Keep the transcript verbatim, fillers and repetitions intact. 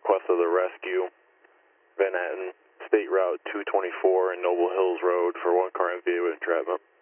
request of the rescue, Van Etten, State Route two twenty-four and Noble Hills Road for one car M V A with entrapment.